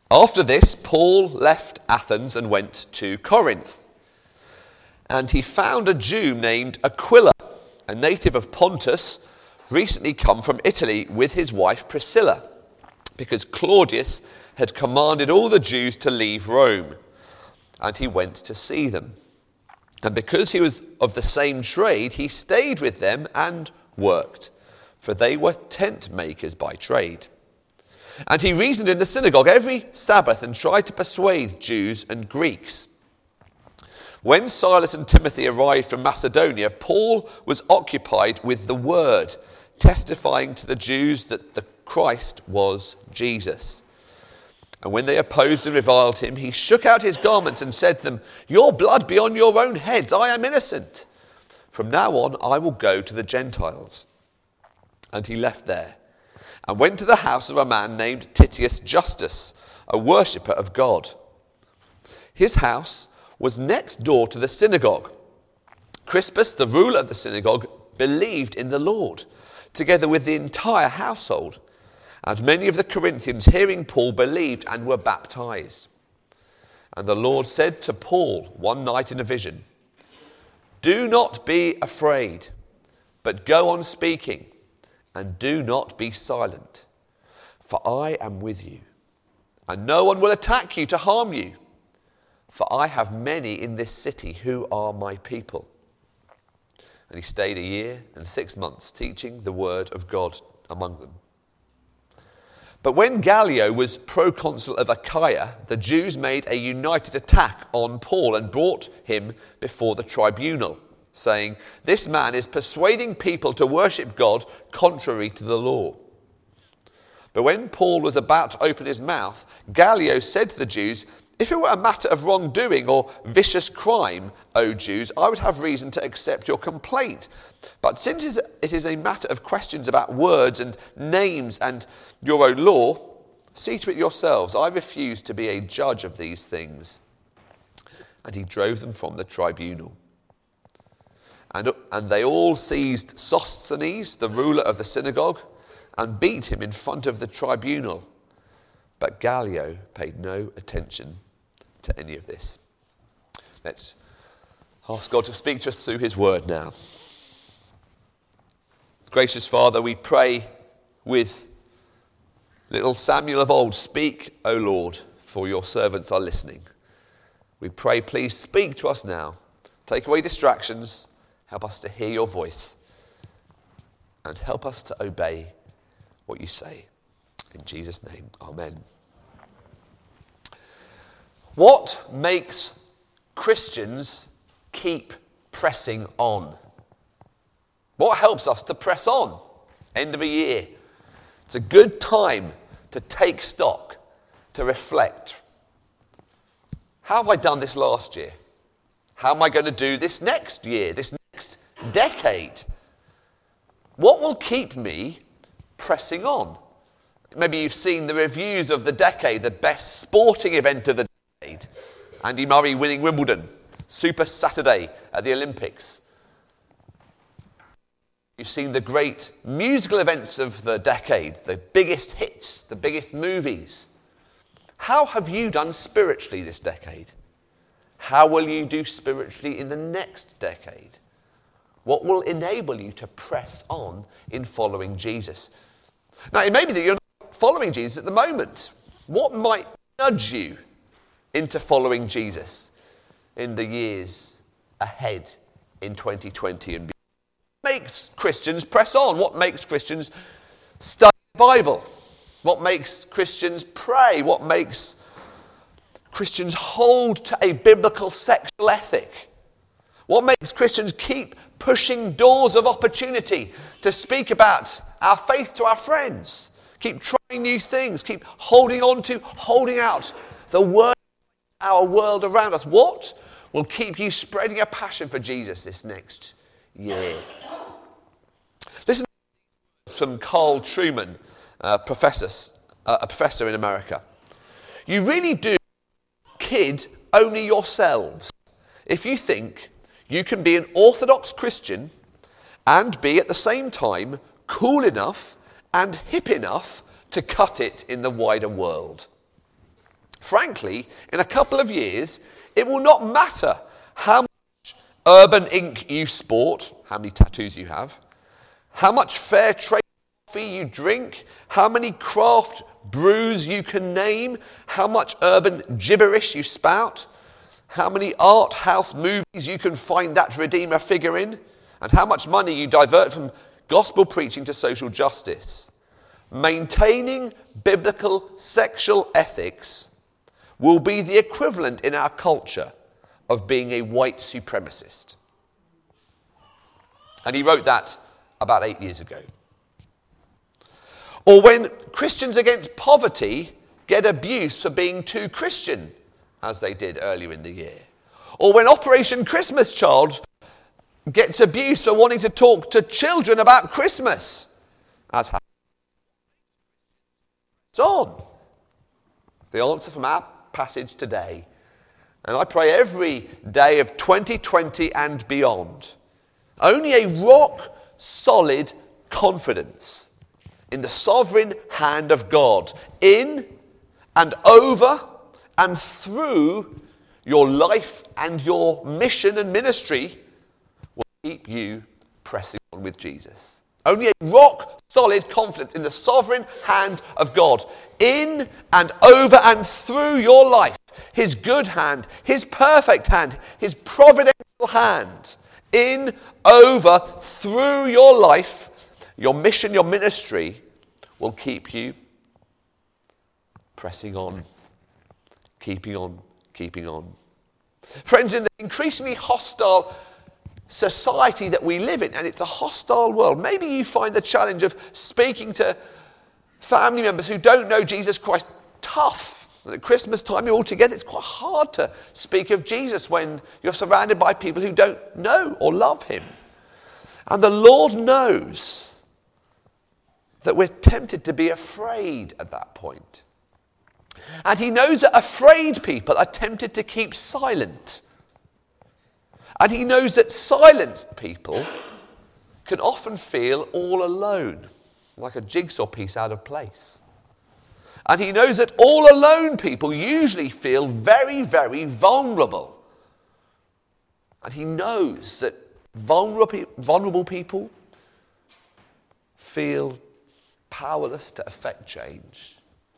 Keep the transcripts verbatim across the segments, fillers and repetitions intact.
After this, Paul left Athens and went to Corinth. And he found a Jew named Aquila, a native of Pontus, recently come from Italy with his wife Priscilla, because Claudius had commanded all the Jews to leave Rome, and he went to see them. And because he was of the same trade, he stayed with them and worked, for they were tent makers by trade. And he reasoned in the synagogue every Sabbath and tried to persuade Jews and Greeks. When Silas and Timothy arrived from Macedonia, Paul was occupied with the word, testifying to the Jews that the Christ was Jesus. And when they opposed and reviled him, he shook out his garments and said to them, "Your blood be on your own heads, I am innocent. From now on I will go to the Gentiles." And he left there, and went to the house of a man named Titius Justus, a worshipper of God. His house was next door to the synagogue. Crispus, the ruler of the synagogue, believed in the Lord, together with the entire household. And many of the Corinthians, hearing Paul, believed and were baptized. And the Lord said to Paul one night in a vision, "Do not be afraid, but go on speaking, and do not be silent, for I am with you, and no one will attack you to harm you, for I have many in this city who are my people." And he stayed a year and six months teaching the word of God among them. But when Gallio was proconsul of Achaia, the Jews made a united attack on Paul and brought him before the tribunal, saying, "This man is persuading people to worship God contrary to the law." But when Paul was about to open his mouth, Gallio said to the Jews, "If it were a matter of wrongdoing or vicious crime, O Jews, I would have reason to accept your complaint. But since it is a matter of questions about words and names and your own law, see to it yourselves. I refuse to be a judge of these things." And he drove them from the tribunal. And, and they all seized Sosthenes, the ruler of the synagogue, and beat him in front of the tribunal. But Gallio paid no attention to any of this. Let's ask God to speak to us through his word now. Gracious Father, we pray with little Samuel of old, "Speak, O Lord, for your servants are listening." We pray, please speak to us now. Take away distractions. Help us to hear your voice. And help us to obey what you say. In Jesus' name, amen. What makes Christians keep pressing on? What helps us to press on? End of a year. It's a good time to take stock, to reflect. How have I done this last year? How am I going to do this next year, this next decade? What will keep me pressing on? Maybe you've seen the reviews of the decade, the best sporting event of the decade. Andy Murray winning Wimbledon, Super Saturday at the Olympics. You've seen the great musical events of the decade, the biggest hits, the biggest movies. How have you done spiritually this decade? How will you do spiritually in the next decade? What will enable you to press on in following Jesus? Now, it may be that you're not following Jesus at the moment. What might nudge you into following Jesus in the years ahead in twenty twenty and beyond? What makes Christians press on? What makes Christians study the Bible? What makes Christians pray? What makes Christians hold to a biblical sexual ethic? What makes Christians keep pushing doors of opportunity to speak about our faith to our friends? Keep trying new things, keep holding on to, holding out the word of our world around us. What will keep you spreading a passion for Jesus this next year? Listen to words from Carl Trueman, a professor, uh, a professor in America. You really do kid only yourselves if you think you can be an orthodox Christian and be at the same time cool enough and hip enough to cut it in the wider world. Frankly, in a couple of years, it will not matter how much Urban Ink you sport, how many tattoos you have, how much fair trade coffee you drink, how many craft brews you can name, how much urban gibberish you spout, how many art house movies you can find that Redeemer figure in, and how much money you divert from gospel preaching to social justice. Maintaining biblical sexual ethics will be the equivalent in our culture of being a white supremacist. And he wrote that about eight years ago. Or when Christians Against Poverty get abuse for being too Christian, as they did earlier in the year. Or when Operation Christmas Child gets abuse for wanting to talk to children about Christmas, as happens. It's on. The answer from our passage today. And I pray every day of twenty twenty and beyond. Only a rock-solid confidence in the sovereign hand of God, in and over and through your life and your mission and ministry, will keep you pressing on with Jesus. Only a rock-solid confidence in the sovereign hand of God, in and over and through your life, his good hand, his perfect hand, his providential hand, in, over, through your life, your mission, your ministry, will keep you pressing on, keeping on, keeping on. Friends, in the increasingly hostile society that we live in, and it's a hostile world, maybe you find the challenge of speaking to family members who don't know Jesus Christ tough. And at Christmas time, you're all together. It's quite hard to speak of Jesus when you're surrounded by people who don't know or love him. And the Lord knows that we're tempted to be afraid at that point. And he knows that afraid people are tempted to keep silent. And he knows that silenced people can often feel all alone, like a jigsaw piece out of place. And he knows that all alone people usually feel very, very vulnerable. And he knows that vulnerable, vulnerable people feel powerless to affect change.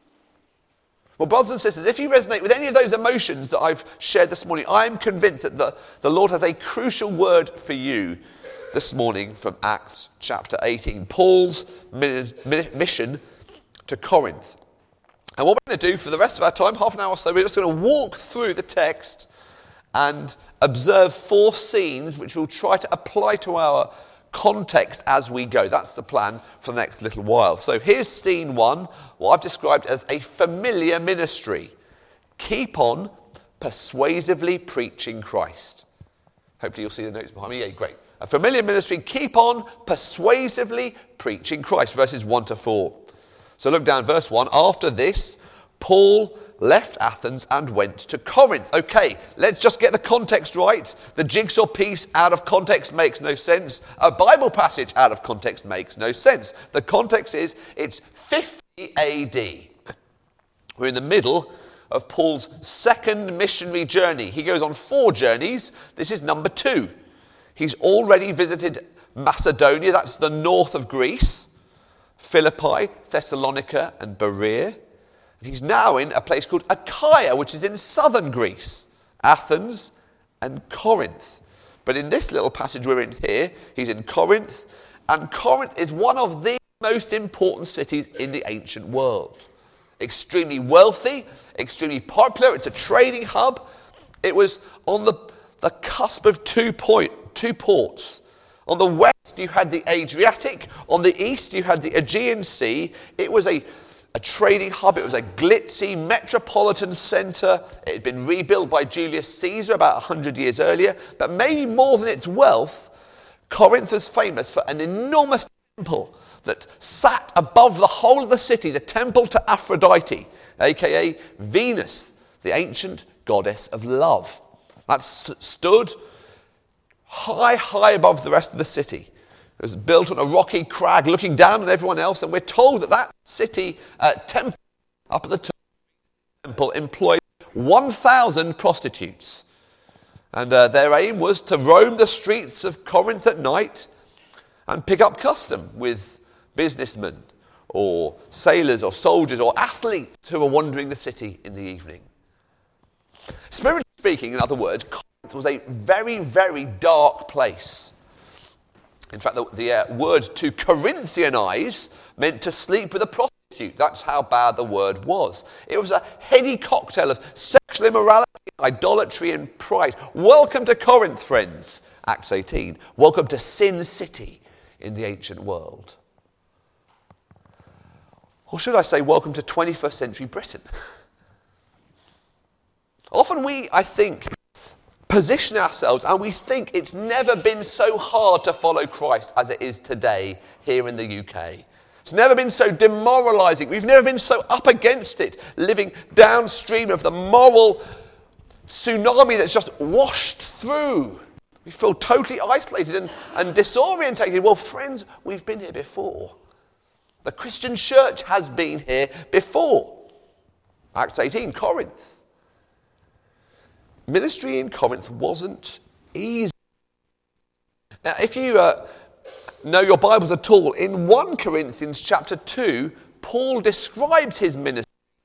Well, brothers and sisters, if you resonate with any of those emotions that I've shared this morning, I'm convinced that the, the Lord has a crucial word for you this morning from Acts chapter eighteen, Paul's mission to Corinth. And what we're going to do for the rest of our time, half an hour or so, we're just going to walk through the text and observe four scenes which we'll try to apply to our context as we go. That's the plan for the next little while. So here's scene one, what I've described as a familiar ministry. Keep on persuasively preaching Christ. Hopefully you'll see the notes behind me. Yeah, great. A familiar ministry, keep on persuasively preaching Christ. Verses one to four. So look down, verse one. After this, Paul left Athens and went to Corinth. Okay, let's just get the context right. The jigsaw piece out of context makes no sense. A Bible passage out of context makes no sense. The context is it's fifty A D. We're in the middle of Paul's second missionary journey. He goes on four journeys. This is number two. He's already visited Macedonia, that's the north of Greece, Philippi, Thessalonica, and Berea. He's now in a place called Achaia, which is in southern Greece, Athens and Corinth. But in this little passage we're in here, he's in Corinth, and Corinth is one of the most important cities in the ancient world. Extremely wealthy, extremely popular, it's a trading hub. It was on the, the cusp of two, point, two ports. On the west you had the Adriatic, on the east you had the Aegean Sea. It was a A trading hub, it was a glitzy metropolitan centre. It had been rebuilt by Julius Caesar about one hundred years earlier. But maybe more than its wealth, Corinth was famous for an enormous temple that sat above the whole of the city, the temple to Aphrodite, aka Venus, the ancient goddess of love. That st- stood high, high above the rest of the city. It was built on a rocky crag looking down on everyone else, and we're told that that city uh, temple up at the top temple employed one thousand prostitutes. And uh, their aim was to roam the streets of Corinth at night and pick up custom with businessmen or sailors or soldiers or athletes who were wandering the city in the evening. Spiritually speaking, in other words, Corinth was a very, very dark place. In fact, the, the uh, word to Corinthianize meant to sleep with a prostitute. That's how bad the word was. It was a heady cocktail of sexual immorality, idolatry and pride. Welcome to Corinth, friends, Acts eighteen. Welcome to Sin City in the ancient world. Or should I say, welcome to twenty-first century Britain. Often we, I think, position ourselves and we think it's never been so hard to follow Christ as it is today here in the U K. It's never been so demoralising. We've never been so up against it, living downstream of the moral tsunami that's just washed through. We feel totally isolated and, and disorientated. Well, friends, we've been here before. The Christian church has been here before. Acts eighteen, Corinth. Ministry in Corinth wasn't easy. Now, if you uh, know your Bibles at all, in First Corinthians chapter two, Paul describes his ministry.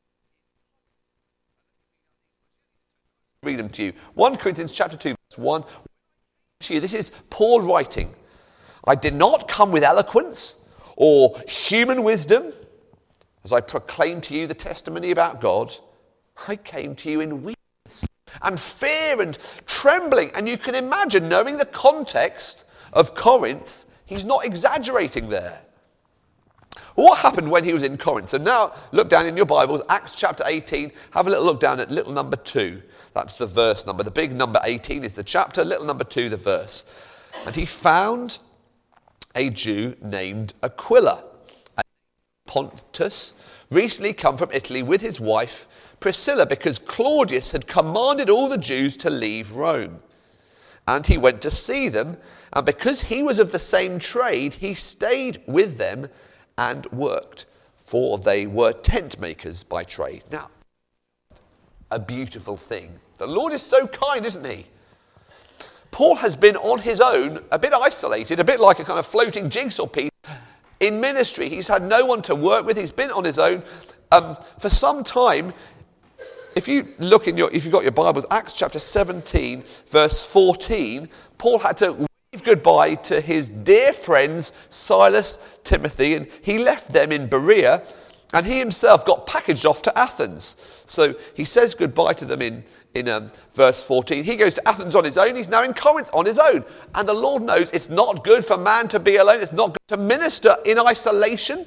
Read them to you. First Corinthians chapter two, verse one. To you, this is Paul writing. I did not come with eloquence or human wisdom, as I proclaimed to you the testimony about God. I came to you in weakness and fear and trembling. And you can imagine, knowing the context of Corinth, he's not exaggerating there. What happened when he was in Corinth? So now look down in your Bibles, Acts chapter eighteen. Have a little look down at little number two. That's the verse number. The big number eighteen is the chapter, little number two, the verse. And he found a Jew named Aquila, a Pontus, recently come from Italy with his wife Priscilla, because Claudius had commanded all the Jews to leave Rome. And he went to see them, and because he was of the same trade, he stayed with them and worked, for they were tent makers by trade. Now, a beautiful thing. The Lord is so kind, isn't he? Paul has been on his own, a bit isolated, a bit like a kind of floating jigsaw piece in ministry. He's had no one to work with. He's been on his own um, for some time. If you look in your, if you've got your Bibles, Acts chapter seventeen, verse fourteen, Paul had to wave goodbye to his dear friends Silas, Timothy, and he left them in Berea, and he himself got packaged off to Athens. So he says goodbye to them in, in um, verse fourteen. He goes to Athens on his own. He's now in Corinth on his own. And the Lord knows it's not good for man to be alone. It's not good to minister in isolation.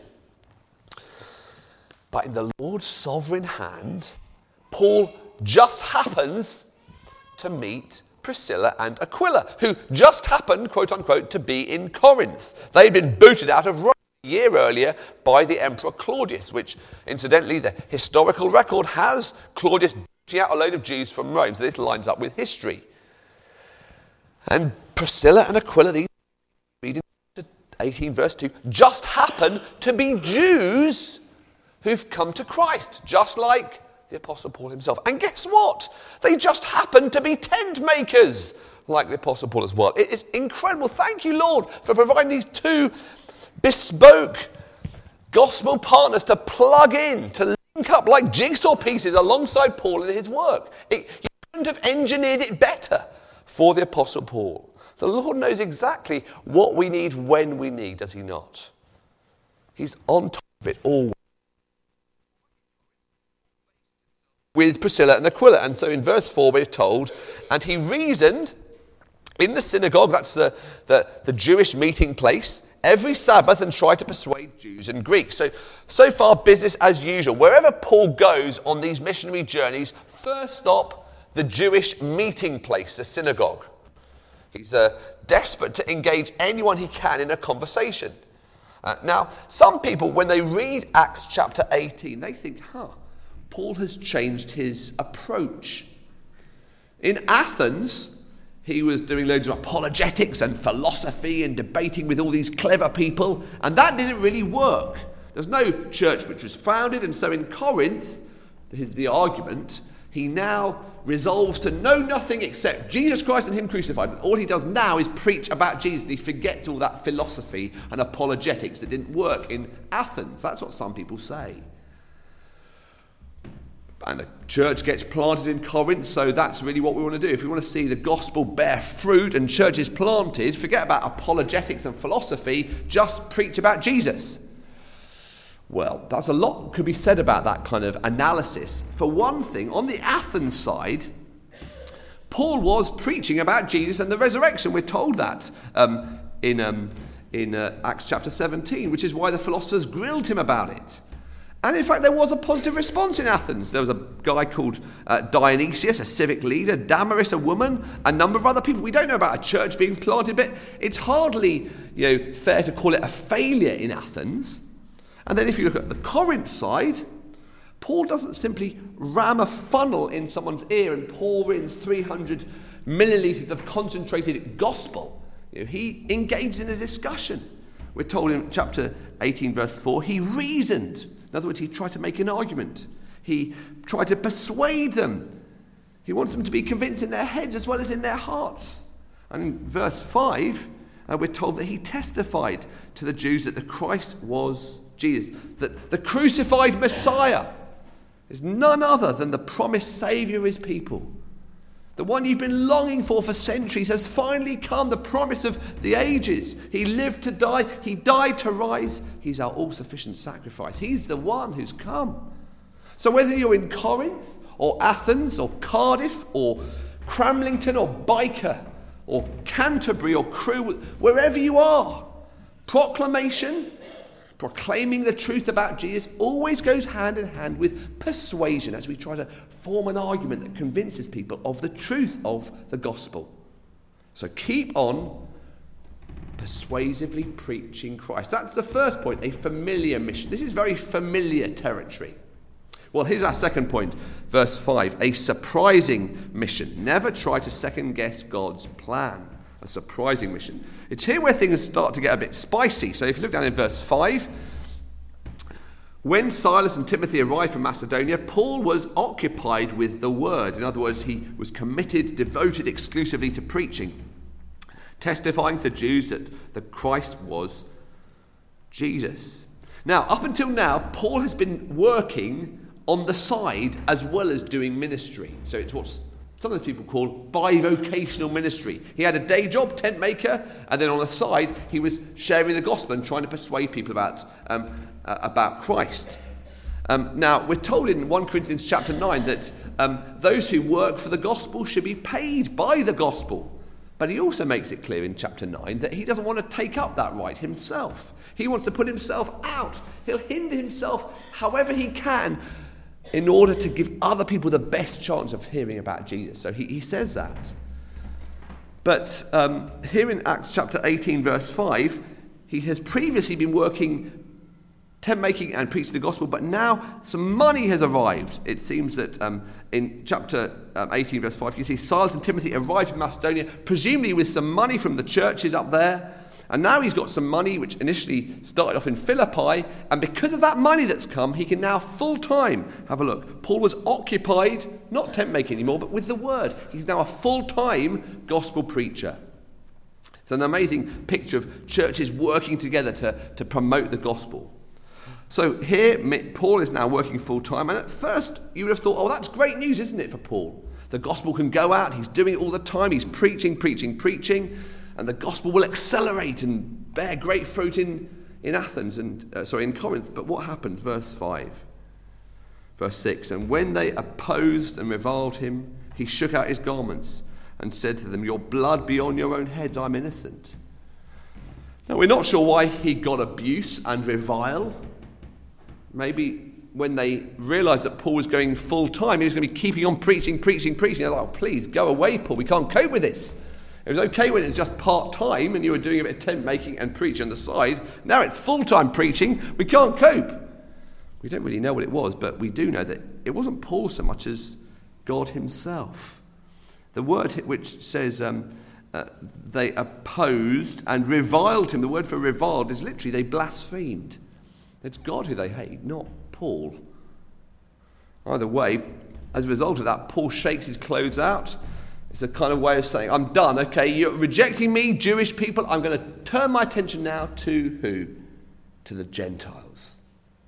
But in the Lord's sovereign hand, Paul just happens to meet Priscilla and Aquila, who just happened, quote unquote, to be in Corinth. They'd been booted out of Rome a year earlier by the Emperor Claudius, which, incidentally, the historical record has Claudius booting out a load of Jews from Rome. So this lines up with history. And Priscilla and Aquila, these read in eighteen verse two, just happen to be Jews who've come to Christ, just like the Apostle Paul himself. And guess what? They just happen to be tent makers, like the Apostle Paul as well. It is incredible. Thank you, Lord, for providing these two bespoke gospel partners to plug in, to link up like jigsaw pieces alongside Paul in his work. It, you couldn't have engineered it better for the Apostle Paul. The Lord knows exactly what we need when we need, does he not? He's on top of it all. With Priscilla and Aquila. And so in verse four we're told, and he reasoned in the synagogue, that's the, the, the Jewish meeting place, every Sabbath and tried to persuade Jews and Greeks. So, so far business as usual. Wherever Paul goes on these missionary journeys, first stop, the Jewish meeting place, the synagogue. He's uh, desperate to engage anyone he can in a conversation. Uh, now, some people, when they read Acts chapter eighteen, they think, huh, Paul has changed his approach. In Athens, he was doing loads of apologetics and philosophy and debating with all these clever people, and that didn't really work. There's no church which was founded, and so in Corinth, here's the argument, He now resolves to know nothing except Jesus Christ and him crucified. All he does now is preach about Jesus. And he forgets all that philosophy and apologetics that didn't work in Athens. That's what some people say. And a church gets planted in Corinth, so that's really what we want to do. If we want to see the gospel bear fruit and churches planted, forget about apologetics and philosophy, just preach about Jesus. Well, that's a lot could be said about that kind of analysis. For one thing, on the Athens side, Paul was preaching about Jesus and the resurrection. We're told that um, in, um, in uh, Acts chapter seventeen, which is why the philosophers grilled him about it. And in fact, there was a positive response in Athens. There was a guy called uh, Dionysius, a civic leader, Damaris, a woman, a number of other people. We don't know about a church being planted, but it's hardly, you know, fair to call it a failure in Athens. And then if you look at the Corinth side, Paul doesn't simply ram a funnel in someone's ear and pour in three hundred millilitres of concentrated gospel. You know, he engaged in a discussion. We're told in chapter eighteen, verse four, he reasoned. In other words, he tried to make an argument. He tried to persuade them. He wants them to be convinced in their heads as well as in their hearts. And in verse five, uh, we're told that he testified to the Jews that the Christ was Jesus, that the crucified Messiah is none other than the promised Saviour of his people. The one you've been longing for for centuries has finally come, the promise of the ages. He lived to die, he died to rise. He's our all-sufficient sacrifice. He's the one who's come. So whether you're in Corinth or Athens or Cardiff or Cramlington or Byker or Canterbury or Crewe, wherever you are, proclamation, proclaiming the truth about Jesus always goes hand in hand with persuasion as we try to form an argument that convinces people of the truth of the gospel. So keep on persuasively preaching Christ. That's the first point, a familiar mission. This is very familiar territory. Well, here's our second point, verse five, a surprising mission. Never try to second guess God's plan. A surprising mission. It's here where things start to get a bit spicy. So if you look down in verse five, when Silas and Timothy arrived from Macedonia, Paul was occupied with the word. In other words, he was committed, devoted exclusively to preaching, testifying to the Jews that the Christ was Jesus. Now, up until now, Paul has been working on the side as well as doing ministry. So it's what's sometimes people call bivocational ministry. He had a day job, tent maker, and then on the side he was sharing the gospel and trying to persuade people about um, uh, about Christ. Um, now we're told in First Corinthians chapter nine that um, those who work for the gospel should be paid by the gospel. But he also makes it clear in chapter nine that he doesn't want to take up that right himself. He wants to put himself out. He'll hinder himself however he can in order to give other people the best chance of hearing about Jesus. So he, he says that. But um, here in Acts chapter eighteen, verse five, he has previously been working tent making and preaching the gospel, but now some money has arrived. It seems that um, in chapter um, eighteen, verse five, you see Silas and Timothy arrived from Macedonia, presumably with some money from the churches up there. And now he's got some money, which initially started off in Philippi, and because of that money that's come, he can now full-time, have a look. Paul was occupied, not tent making anymore, but with the word. He's now a full-time gospel preacher. It's an amazing picture of churches working together to, to promote the gospel. So here, Paul is now working full-time, and at first you would have thought, oh, that's great news, isn't it, for Paul? The gospel can go out, he's doing it all the time, he's preaching, preaching, preaching, and the gospel will accelerate and bear great fruit in, in Athens, and uh, sorry, in Corinth. But what happens? Verse five. Verse six. And when they opposed and reviled him, he shook out his garments and said to them, your blood be on your own heads, I'm innocent. Now, we're not sure why he got abuse and revile. Maybe when they realised that Paul was going full-time, he was going to be keeping on preaching, preaching, preaching. They're like, oh, please, go away, Paul. We can't cope with this. It was okay when it was just part-time and you were doing a bit of tent making and preaching on the side. Now it's full-time preaching. We can't cope. We don't really know what it was, but we do know that it wasn't Paul so much as God himself. The word which says um, uh, they opposed and reviled him, the word for reviled is literally they blasphemed. It's God who they hate, not Paul. Either way, as a result of that, Paul shakes his clothes out. It's a kind of way of saying, I'm done, okay, you're rejecting me, Jewish people, I'm going to turn my attention now to who? To the Gentiles.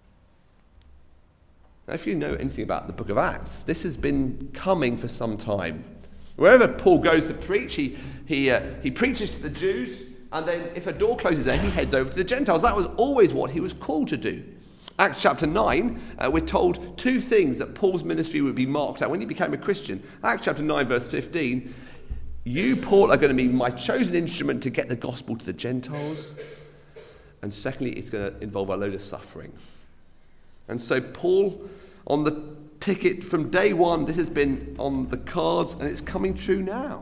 Now, if you know anything about the book of Acts, this has been coming for some time. Wherever Paul goes to preach, he, he, uh, he preaches to the Jews, and then if a door closes there, he heads over to the Gentiles. That was always what he was called to do. Acts chapter nine, uh, we're told two things that Paul's ministry would be marked out when he became a Christian. Acts chapter nine, verse fifteen, you, Paul, are going to be my chosen instrument to get the gospel to the Gentiles. And secondly, it's going to involve a load of suffering. And so Paul, on the ticket from day one, this has been on the cards, and it's coming true now.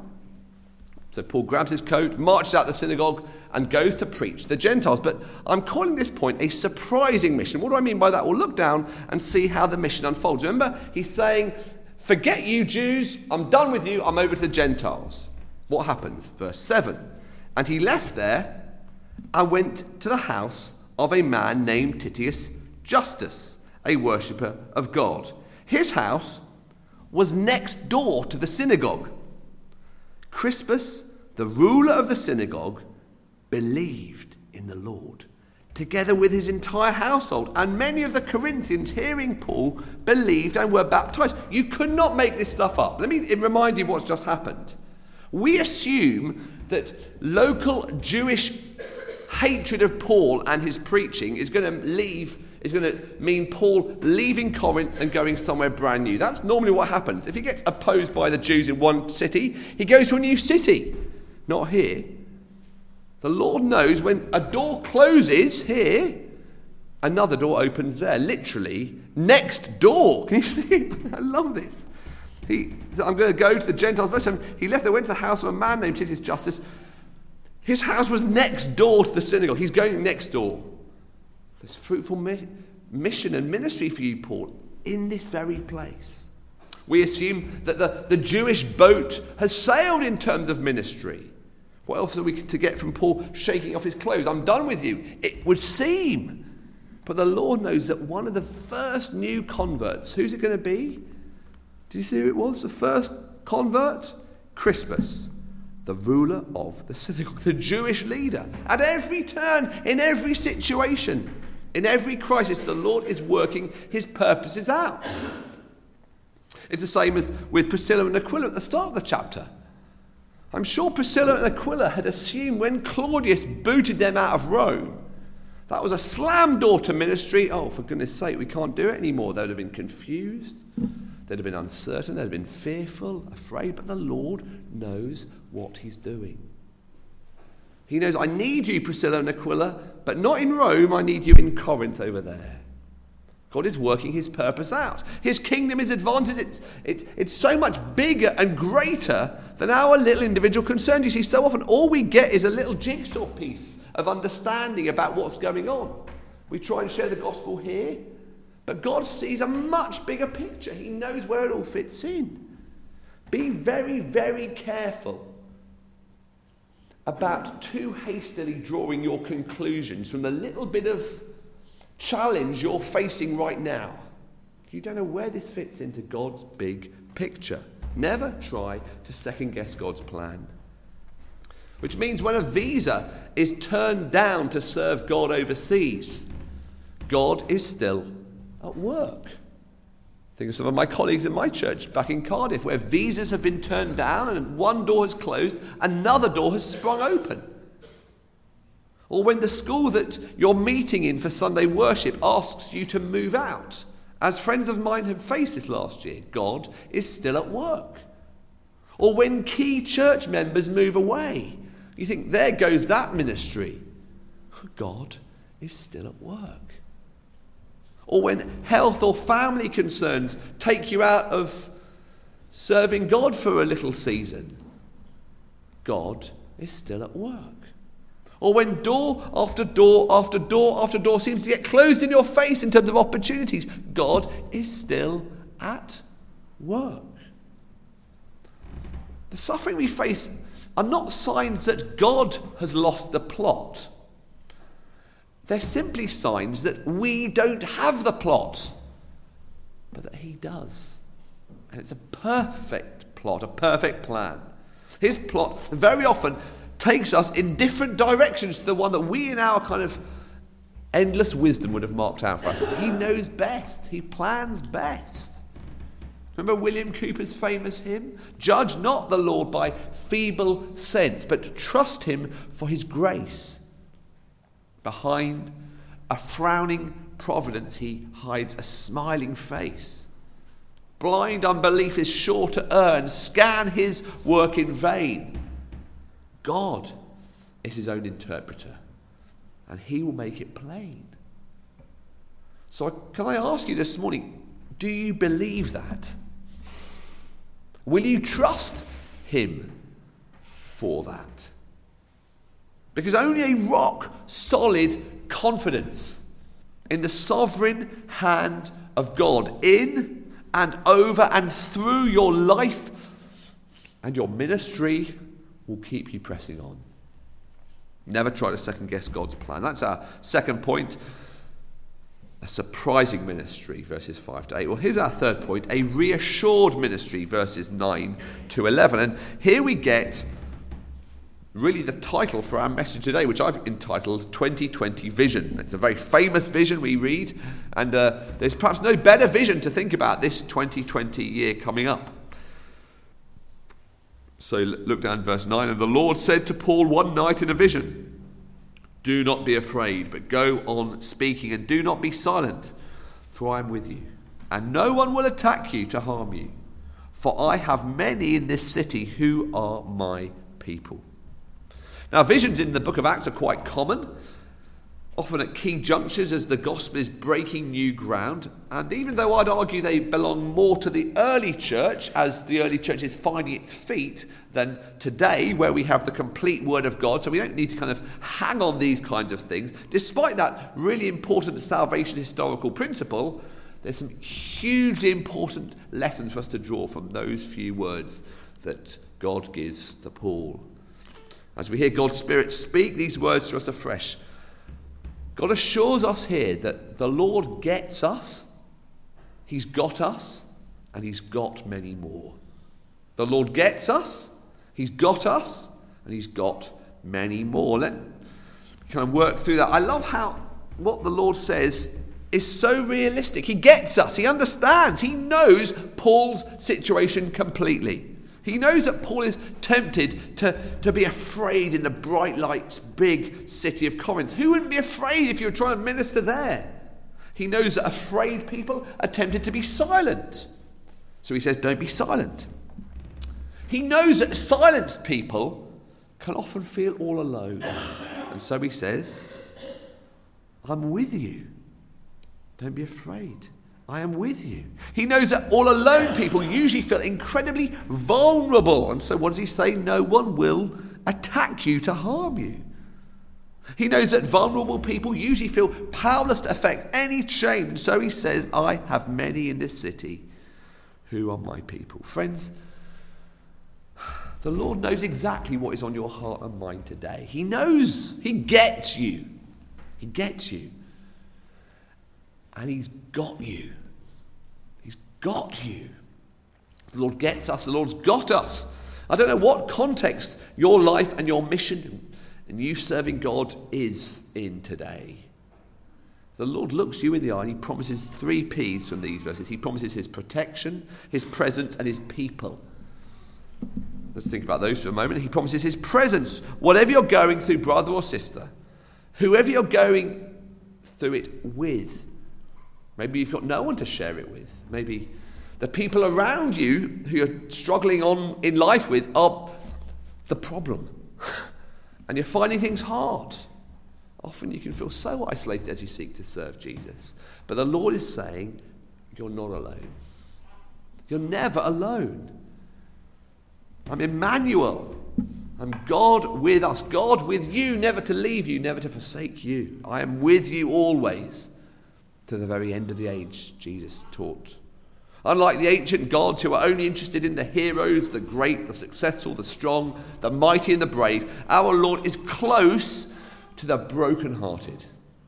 So Paul grabs his coat, marches out the synagogue, and goes to preach to the Gentiles. But I'm calling this point a surprising mission. What do I mean by that? We'll look down and see how the mission unfolds. Remember, he's saying, forget you Jews, I'm done with you, I'm over to the Gentiles. What happens? Verse seven. And he left there and went to the house of a man named Titius Justus, a worshipper of God. His house was next door to the synagogue. Crispus, the ruler of the synagogue, believed in the Lord, together with his entire household. And many of the Corinthians, hearing Paul, believed and were baptized. You could not make this stuff up. Let me remind you of what's just happened. We assume that local Jewish hatred of Paul and his preaching is going to leave is going to mean Paul leaving Corinth and going somewhere brand new. That's normally what happens. If he gets opposed by the Jews in one city, he goes to a new city. Not here. The Lord knows when a door closes here, another door opens there. Literally, next door. Can you see? I love this. He said, I'm going to go to the Gentiles. Verse seven, he left there, went to the house of a man named Titius Justus. His house was next door to the synagogue. He's going next door. There's fruitful mi- mission and ministry for you, Paul, in this very place. We assume that the, the Jewish boat has sailed in terms of ministry. What else are we to get from Paul shaking off his clothes? I'm done with you. It would seem. But the Lord knows that one of the first new converts, who's it going to be? Did you see who it was? The first convert? Crispus, the ruler of the synagogue, the Jewish leader. At every turn, in every situation, in every crisis, the Lord is working his purposes out. It's the same as with Priscilla and Aquila at the start of the chapter. I'm sure Priscilla and Aquila had assumed when Claudius booted them out of Rome, that was a slam door to ministry. Oh, for goodness sake, we can't do it anymore. They would have been confused. They'd have been uncertain. They'd have been fearful, afraid. But the Lord knows what he's doing. He knows, I need you, Priscilla and Aquila, but not in Rome. I need you in Corinth over there. God is working his purpose out. His kingdom is advanced. It's, it, it's so much bigger and greater than our little individual concerns. You see, so often all we get is a little jigsaw piece of understanding about what's going on. We try and share the gospel here, but God sees a much bigger picture. He knows where it all fits in. Be very, very careful about too hastily drawing your conclusions from the little bit of challenge you're facing right now. You don't know where this fits into God's big picture. Never try to second guess God's plan. Which means when a visa is turned down to serve God overseas, God is still at work. Think of some of my colleagues in my church back in Cardiff, where visas have been turned down and one door has closed, another door has sprung open. Or when the school that you're meeting in for Sunday worship asks you to move out. As friends of mine have faced this last year, God is still at work. Or when key church members move away, you think, there goes that ministry. God is still at work. Or when health or family concerns take you out of serving God for a little season, God is still at work. Or when door after door after door after door seems to get closed in your face in terms of opportunities, God is still at work. The suffering we face are not signs that God has lost the plot. They're simply signs that we don't have the plot, but that he does. And it's a perfect plot, a perfect plan. His plot very often takes us in different directions to the one that we in our kind of endless wisdom would have marked out for us. He knows best. He plans best. Remember William Cooper's famous hymn? Judge not the Lord by feeble sense, but trust him for his grace. Behind a frowning providence, he hides a smiling face. Blind unbelief is sure to earn, scan his work in vain. God is his own interpreter, and he will make it plain. So can I ask you this morning, do you believe that? Will you trust him for that? Because only a rock-solid confidence in the sovereign hand of God, in and over and through your life and your ministry, will keep you pressing on. Never try to second-guess God's plan. That's our second point. A surprising ministry, verses five to eight. Well, here's our third point, a reassured ministry, verses nine to eleven. And here we get really the title for our message today, which I've entitled twenty twenty Vision. It's a very famous vision we read, and uh, there's perhaps no better vision to think about this twenty twenty year coming up. So look down verse nine. And the Lord said to Paul one night in a vision, do not be afraid, but go on speaking, and do not be silent, for I am with you, and no one will attack you to harm you, for I have many in this city who are my people. Now, visions in the book of Acts are quite common, often at key junctures as the gospel is breaking new ground. And even though I'd argue they belong more to the early church, as the early church is finding its feet, than today, where we have the complete word of God, so we don't need to kind of hang on these kinds of things. Despite that really important salvation historical principle, there's some hugely important lessons for us to draw from those few words that God gives to Paul. As we hear God's Spirit speak these words to us afresh, God assures us here that the Lord gets us, he's got us, and he's got many more. The Lord gets us, he's got us, and he's got many more. Let me kind of work through that. I love how what the Lord says is so realistic. He gets us, he understands, he knows Paul's situation completely. He knows that Paul is tempted to, to be afraid in the bright lights, big city of Corinth. Who wouldn't be afraid if you were trying to minister there? He knows that afraid people are tempted to be silent. So he says, don't be silent. He knows that silenced people can often feel all alone. And so he says, I'm with you. Don't be afraid. I am with you. He knows that all alone people usually feel incredibly vulnerable. And so what does he say? No one will attack you to harm you. He knows that vulnerable people usually feel powerless to affect any change. So he says, I have many in this city who are my people. Friends, the Lord knows exactly what is on your heart and mind today. He knows. He gets you. He gets you. And he's got you. He's got you. The Lord gets us. The Lord's got us. I don't know what context your life and your mission and you serving God is in today. The Lord looks you in the eye and he promises three P's from these verses. He promises his protection, his presence, and his people. Let's think about those for a moment. He promises his presence. Whatever you're going through, brother or sister, whoever you're going through it with, maybe you've got no one to share it with. Maybe the people around you who you're struggling on in life with are the problem. And you're finding things hard. Often you can feel so isolated as you seek to serve Jesus. But the Lord is saying, you're not alone. You're never alone. I'm Emmanuel. I'm God with us. God with you, never to leave you, never to forsake you. I am with you always. To the very end of the age, Jesus taught. Unlike the ancient gods who are only interested in the heroes, the great, the successful, the strong, the mighty and the brave, our Lord is close to the brokenhearted,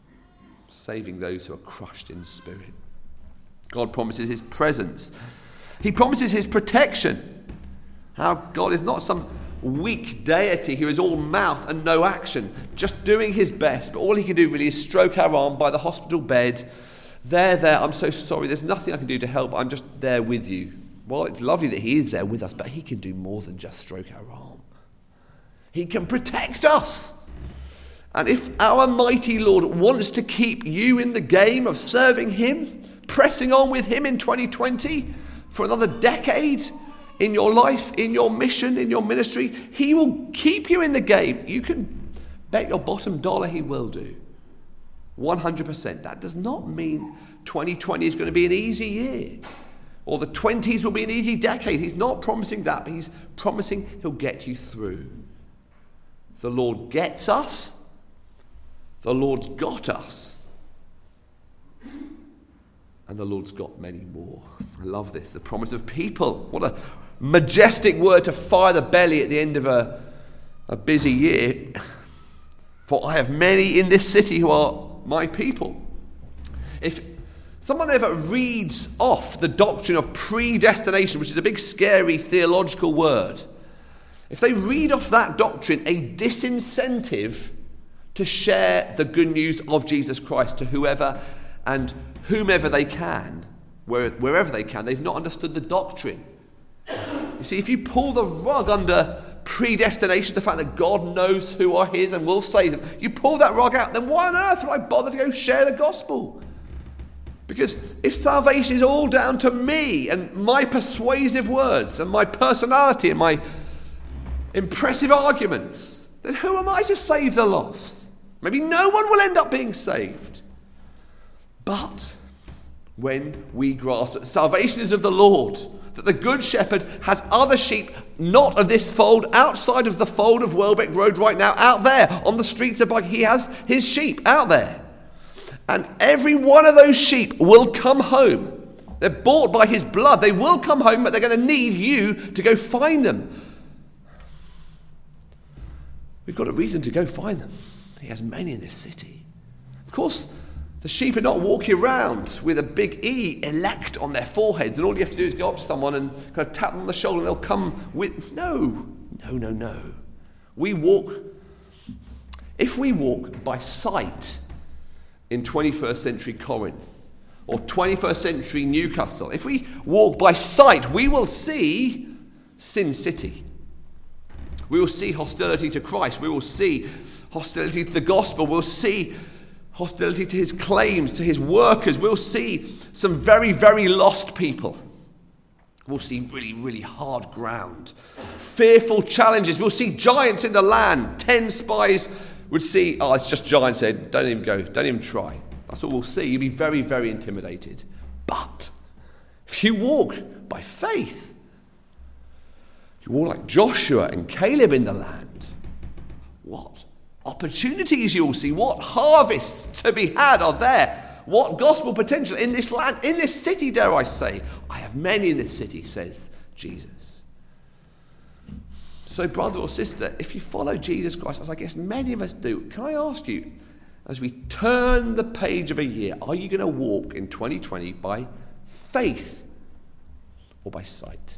saving those who are crushed in spirit. God promises his presence. He promises his protection. How God is not some weak deity who is all mouth and no action, just doing his best, but all he can do really is stroke our arm by the hospital bed. There, there, I'm so sorry, there's nothing I can do to help, I'm just there with you. Well, it's lovely that he is there with us, but he can do more than just stroke our arm. He can protect us. And if our mighty Lord wants to keep you in the game of serving him, pressing on with him in twenty twenty for another decade, in your life, in your mission, in your ministry, he will keep you in the game. You can bet your bottom dollar he will do. one hundred percent. That does not mean twenty twenty is going to be an easy year, or the twenties will be an easy decade. He's not promising that, but he's promising he'll get you through. The Lord gets us. The Lord's got us. And the Lord's got many more. I love this. The promise of people. What a majestic word to fire the belly at the end of a, a busy year. For I have many in this city who are my people. If someone ever reads off the doctrine of predestination, which is a big scary theological word, if they read off that doctrine, a disincentive to share the good news of Jesus Christ to whoever and whomever they can, where, wherever they can, they've not understood the doctrine. You see, if you pull the rug under predestination, the fact that God knows who are his and will save them, you pull that rug out, then why on earth would I bother to go share the gospel? Because if salvation is all down to me and my persuasive words and my personality and my impressive arguments, then who am I to save the lost? Maybe no one will end up being saved. But when we grasp that salvation is of the Lord, that the Good Shepherd has other sheep not of this fold, outside of the fold of Welbeck Road right now, out there on the streets of Bug, he has his sheep out there. And every one of those sheep will come home. They're bought by his blood. They will come home, but they're going to need you to go find them. We've got a reason to go find them. He has many in this city. Of course, the sheep are not walking around with a big E, elect, on their foreheads, and all you have to do is go up to someone and kind of tap them on the shoulder and they'll come with... No, no, no, no. We walk... If we walk by sight in twenty-first century Corinth or twenty-first century Newcastle, if we walk by sight, we will see Sin City. We will see hostility to Christ. We will see hostility to the gospel. We'll see hostility to his claims, to his workers. We'll see some very, very lost people. We'll see really, really hard ground. Fearful challenges. We'll see giants in the land. Ten spies would see, oh, it's just giants there. Don't even go. Don't even try. That's all we'll see. You'll be very, very intimidated. But if you walk by faith, you walk like Joshua and Caleb in the land, what opportunities you'll see, what harvests to be had are there, what gospel potential in this land, in this city, dare I say. I have many in this city, says Jesus. So brother or sister, if you follow Jesus Christ, as I guess many of us do, can I ask you, as we turn the page of a year, are you going to walk in twenty twenty by faith or by sight?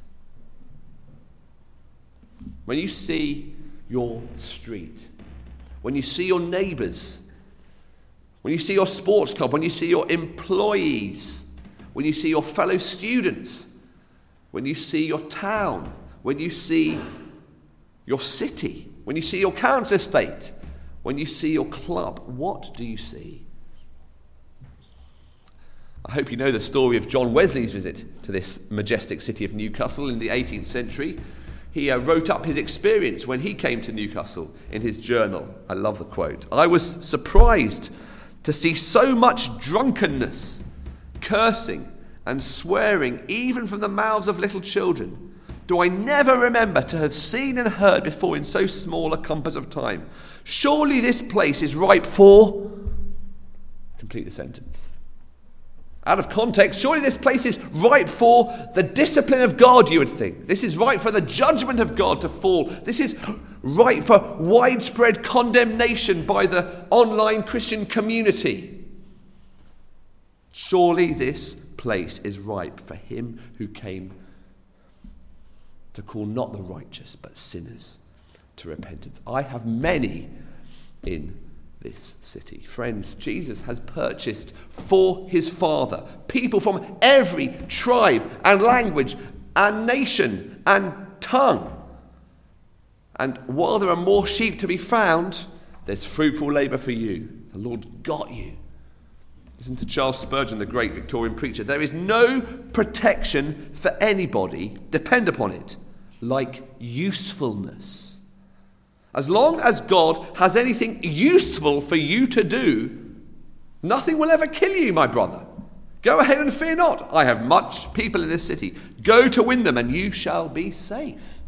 When you see your street, when you see your neighbours, when you see your sports club, when you see your employees, when you see your fellow students, when you see your town, when you see your city, when you see your council estate, when you see your club, what do you see? I hope you know the story of John Wesley's visit to this majestic city of Newcastle in the eighteenth century. He uh, wrote up his experience when he came to Newcastle in his journal. I love the quote. I was surprised to see so much drunkenness, cursing and swearing, even from the mouths of little children. Do I never remember to have seen and heard before in so small a compass of time. Surely this place is ripe for... Complete the sentence. Out of context, surely this place is ripe for the discipline of God, you would think. This is ripe for the judgment of God to fall. This is ripe for widespread condemnation by the online Christian community. Surely this place is ripe for him who came to call not the righteous, but sinners to repentance. I have many in this city. Friends, Jesus has purchased for his Father people from every tribe and language and nation and tongue. And while there are more sheep to be found, there's fruitful labour for you. The Lord got you. Listen to Charles Spurgeon, the great Victorian preacher. There is no protection for anybody, depend upon it, like usefulness. As long as God has anything useful for you to do, nothing will ever kill you, my brother. Go ahead and fear not. I have much people in this city. Go to win them and you shall be safe.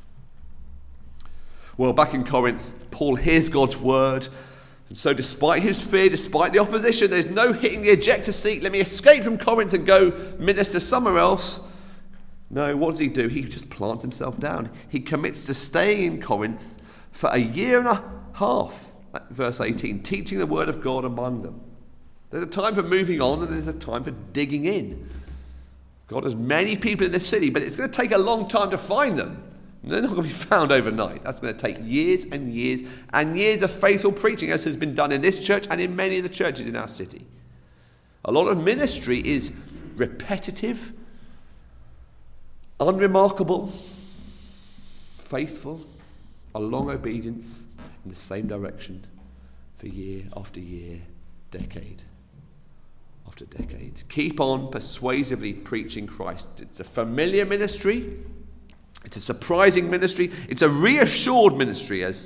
Well, back in Corinth, Paul hears God's word. And so despite his fear, despite the opposition, there's no hitting the ejector seat. Let me escape from Corinth and go minister somewhere else. No, what does he do? He just plants himself down. He commits to staying in Corinth for a year and a half, verse eighteen, teaching the word of God among them. There's a time for moving on and there's a time for digging in. God has many people in this city, but it's going to take a long time to find them. They're not going to be found overnight. That's going to take years and years and years of faithful preaching, as has been done in this church and in many of the churches in our city. A lot of ministry is repetitive, unremarkable, faithful, a long obedience in the same direction for year after year, decade after decade. Keep on persuasively preaching Christ. It's a familiar ministry. It's a surprising ministry. It's a reassured ministry, as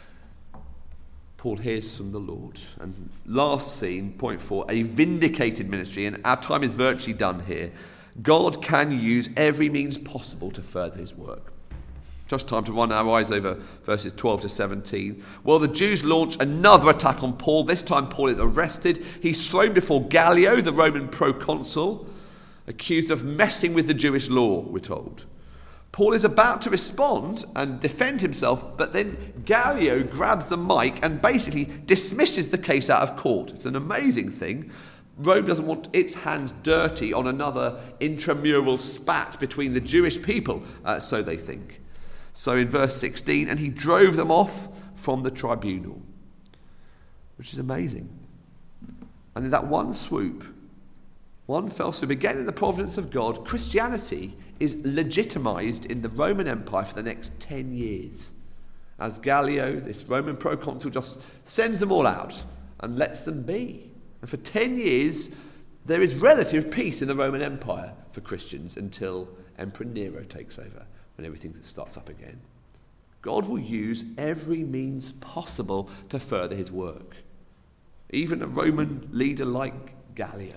Paul hears from the Lord. And last scene, point four, a vindicated ministry. And our time is virtually done here. God can use every means possible to further his work. Just time to run our eyes over verses twelve to seventeen. Well, the Jews launch another attack on Paul. This time Paul is arrested. He's thrown before Gallio, the Roman proconsul, accused of messing with the Jewish law, we're told. Paul is about to respond and defend himself, but then Gallio grabs the mic and basically dismisses the case out of court. It's an amazing thing. Rome doesn't want its hands dirty on another intramural spat between the Jewish people, uh, so they think. So in verse sixteen, and he drove them off from the tribunal, which is amazing. And in that one swoop, one fell swoop, again in the providence of God, Christianity is legitimized in the Roman Empire for the next ten years. As Gallio, this Roman proconsul, just sends them all out and lets them be. And for ten years, there is relative peace in the Roman Empire for Christians until Emperor Nero takes over, when everything starts up again. God will use every means possible to further his work. Even a Roman leader like Gallio.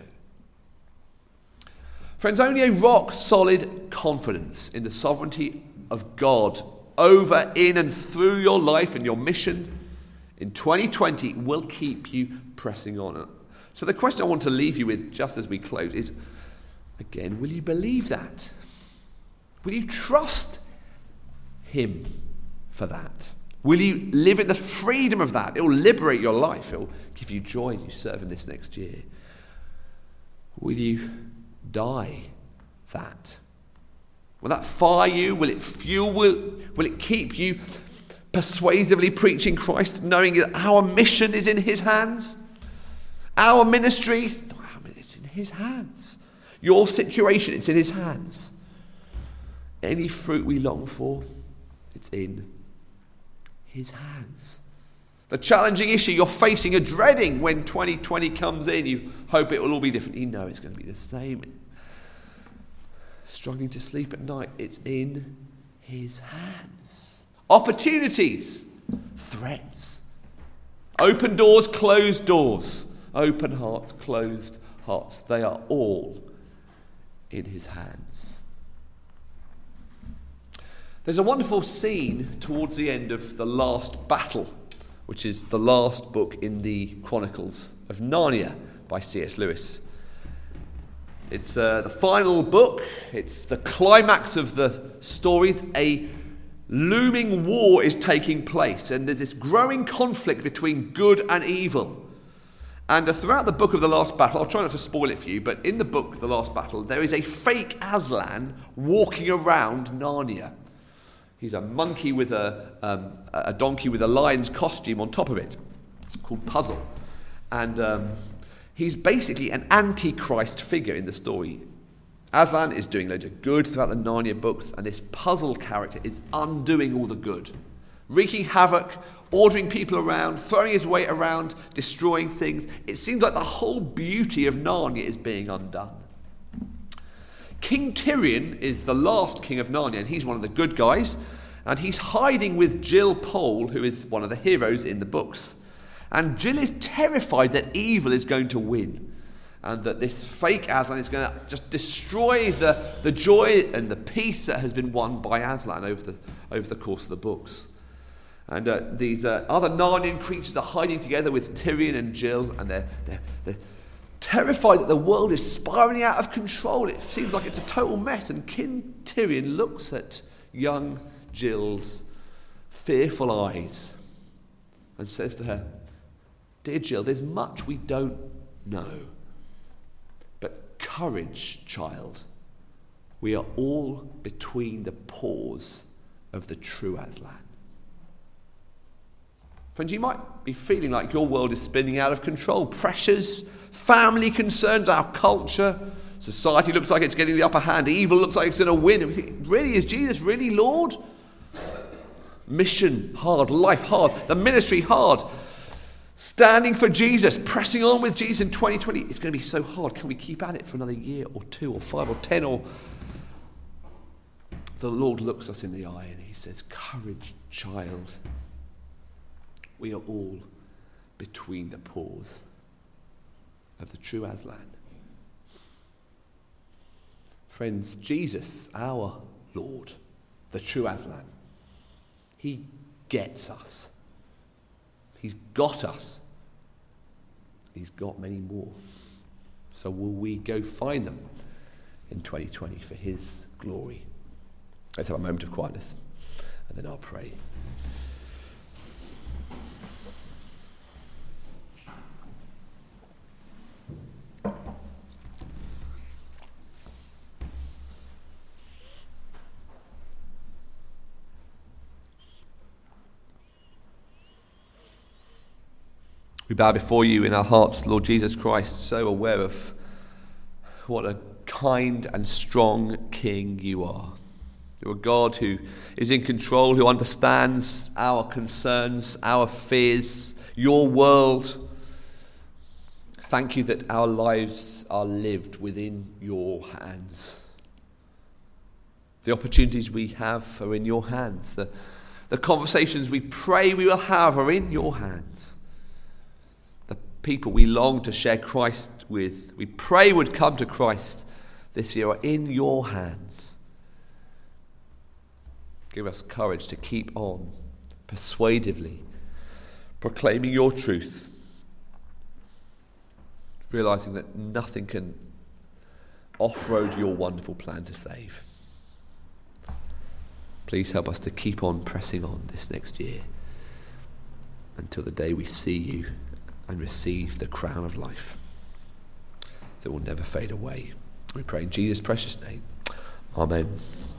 Friends, only a rock-solid confidence in the sovereignty of God over, in and through your life and your mission in twenty twenty will keep you pressing on. So the question I want to leave you with just as we close is, again, will you believe that? Will you trust him for that? Will you live in the freedom of that? It will liberate your life. It will give you joy as you serve him this next year. Will you die that? Will that fire you? Will it fuel? Will, will it keep you persuasively preaching Christ, knowing that our mission is in his hands? Our ministry, it's in his hands. Your situation, it's in his hands. Any fruit we long for, it's in his hands. The challenging issue you're facing or dreading when twenty twenty comes in, you hope it will all be different. You know it's going to be the same. Struggling to sleep at night, it's in his hands. Opportunities, threats. Open doors, closed doors. Open hearts, closed hearts. They are all in his hands. There's a wonderful scene towards the end of The Last Battle, which is the last book in the Chronicles of Narnia by C S Lewis. It's uh, the final book. It's the climax of the stories. A looming war is taking place, and there's this growing conflict between good and evil. And uh, throughout the book of The Last Battle, I'll try not to spoil it for you, but in the book The Last Battle, there is a fake Aslan walking around Narnia. He's a monkey with a, um, a donkey with a lion's costume on top of it, called Puzzle. And um, he's basically an antichrist figure in the story. Aslan is doing loads of good throughout the Narnia books, and this Puzzle character is undoing all the good, wreaking havoc, ordering people around, throwing his weight around, destroying things. It seems like the whole beauty of Narnia is being undone. King Tirian is the last king of Narnia, and he's one of the good guys, and he's hiding with Jill Pole, who is one of the heroes in the books. And Jill is terrified that evil is going to win, and that this fake Aslan is going to just destroy the, the joy and the peace that has been won by Aslan over the, over the course of the books. And uh, these uh, other Narnian creatures are hiding together with Tirian and Jill, and they're, they're, they're terrified that the world is spiraling out of control. It seems like it's a total mess. And King Tirian looks at young Jill's fearful eyes and says to her, "Dear Jill, there's much we don't know. But courage, child. We are all between the paws of the true Aslan." Friends, you might be feeling like your world is spinning out of control. Pressures, family concerns, our culture, society looks like it's getting the upper hand. Evil looks like it's going to win. And we think, really, is Jesus really Lord? Mission hard, life hard, the ministry hard. Standing for Jesus, pressing on with Jesus in twenty twenty, it's going to be so hard. Can we keep at it for another year or two or five or ten? Or the Lord looks us in the eye and he says, "Courage, child. We are all between the paws of the true Aslan." Friends, Jesus, our Lord, the true Aslan, he gets us. He's got us. He's got many more. So will we go find them in twenty twenty for his glory? Let's have a moment of quietness, and then I'll pray. We bow before you in our hearts, Lord Jesus Christ, so aware of what a kind and strong King you are. You're a God who is in control, who understands our concerns, our fears, your world. Thank you that our lives are lived within your hands. The opportunities we have are in your hands. The, the conversations we pray we will have are in your hands. People we long to share Christ with, we pray would come to Christ this year, are in your hands. Give us courage to keep on persuasively proclaiming your truth, realizing that nothing can off-road your wonderful plan to save. Please help us to keep on pressing on this next year until the day we see you and receive the crown of life that will never fade away. We pray in Jesus' precious name. Amen.